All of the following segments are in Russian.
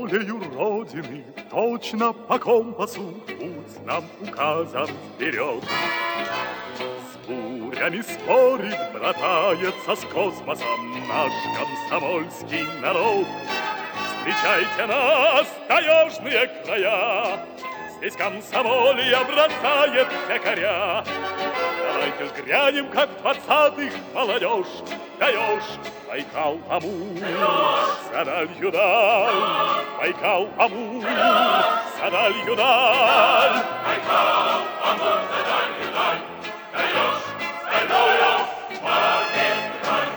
волею Родины, точно по компасу путь нам указан вперед. С бурями спорит, братается с космосом наш комсомольский народ. Встречайте нас, таежные края, здесь комсомолье бросает якоря. Давайте взглянем, как в 20-х молодежь даешь. Байкал, Амур, за далью даль. Байкал, Амур, за далью даль. Байкал, Амур, за далью даль. Даешь стальную магистраль.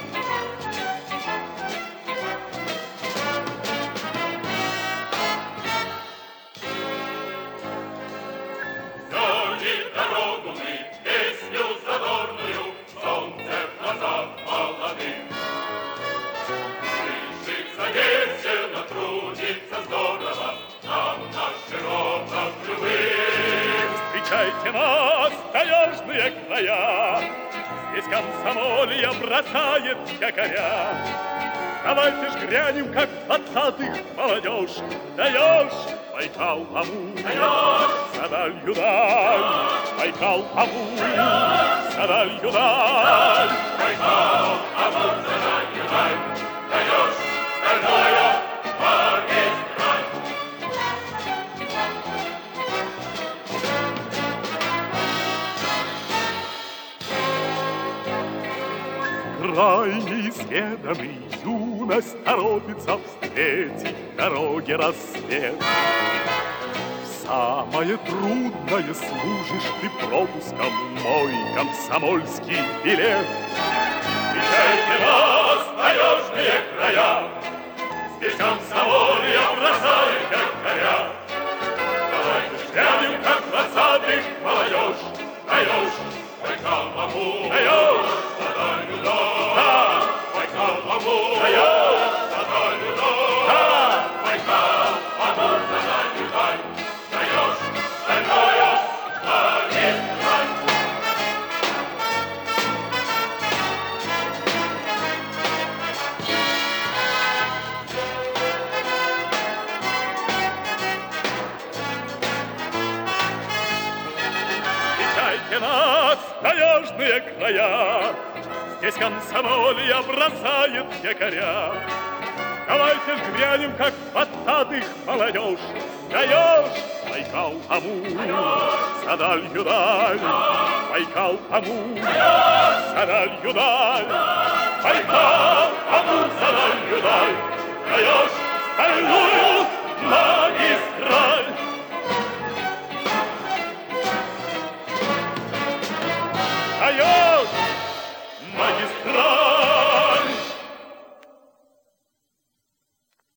Взяли дорогу мы, песню задорную, солнце в глазах молодых. Крышик завесено, трудится здорово, нам наши ровно живых. Встречайте нас, таежные края, здесь комсомолье бросает якоря. Давайте ж глянем, как в 20-х молодежь даешь. Байкал, Амур, за далью даль. Байкал, Амур, за далью даль. Байкал, Амур, за далью даль. Даешь стальную магистраль. Край неизведанный, юность торопится встретить дороги рассвет. Самое трудное служишь ты пропуском, мой комсомольский билет. Встречайте нас, таежные края, здесь комсомолье бросает якоря. Давайте взглянем, как в 20-х молодежь даешь. Байкал, Амур, даешь за далью даль. Байкал, Амур, даешь за далью даль. Байкал, Амур, за далью даль. Даешь стальную магистраль. Встречайте нас, таежные края, здесь комсомолье бросает якоря. Давайте ж глянем, как в 20-х молодежь даешь. Байкал, Амур, за далью даль. Байкал, Амур, за далью даль. Байкал, Амур, за далью даль. Даешь стальную